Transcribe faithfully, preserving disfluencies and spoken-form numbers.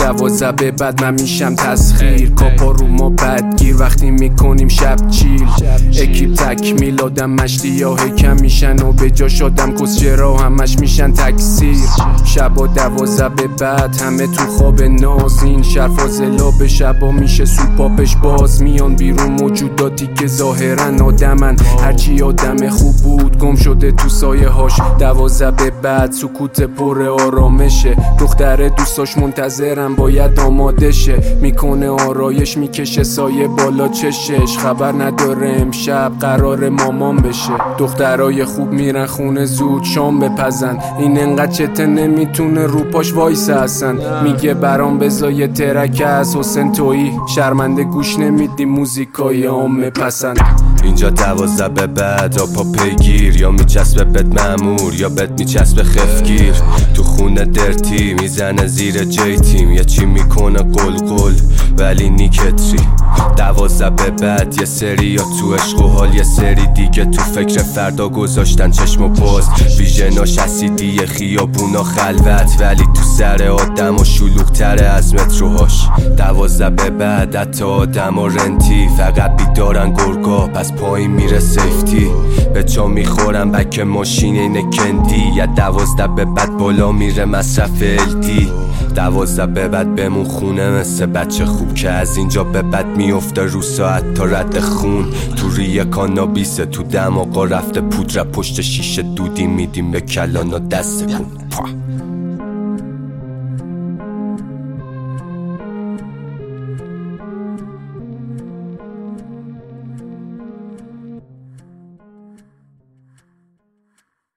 دوازده به بعد من میشم تسخیر. کاپا رو ما بدگیر وقتی میکنیم شب چیل. اکیپ تکمیل آدم مشتی یا کم میشن و به جا شدم کسچرا همش میشن تکثیر. شبا دوازده به بعد همه تو خواب نازین. شرفازلا به شبا میشه سوپاپش باز میان بیرون موجوداتی که ظاهرن آدمن. هرچی آدم خوب بود گم شده تو سایه هاش. دوازده به بعد سکوت پر آرامشه. دختر دوستاش منتظرم باید آماده شه. میکنه آرایش میکشه سایه بالا چشش. خبر نداره امشب قرار مامان بشه. دخترای خوب میرن خونه زود شام بپزن. این انقدر چته نمیتونه رو پاش وایسه اصلا. میگه برام بزای ترک از حسین تویی. شرمنده گوش نمیدی موزیکای عامه پسند. اینجا دوازده به بعد آپا پیگیر. یا میچسبه بد مأمور یا بد میچسبه خفگیر. تو خونه درتی میزنه زیر جیتیم. یه چی میکنه قل قل ولی نیکتری. دوازده به بعد یه سری یا تو عشق و حال یه سری دیگه تو فکر فردا گذاشتن چشم و باز. ویژناش اسیدی خیابونا خلوت ولی تو سر آدم و شلوغ تره از متروهاش. دوازده به بعد حتی آدم و رنتی فقط بیدارن گرگا پس پایین میره سیفتی. به چا میخورم بک ماشین اینه کندی. یا دوازده به بعد بالا میره مصرف الدی. دوازده به بعد بمون خونه مثل بچه خوب که از اینجا به بعد میفته رو ساعت تا رد خون. تو ریه کانابیسه تو دماغا رفته پودر پشت شیشه دودی میدیم به کلانا دست کن.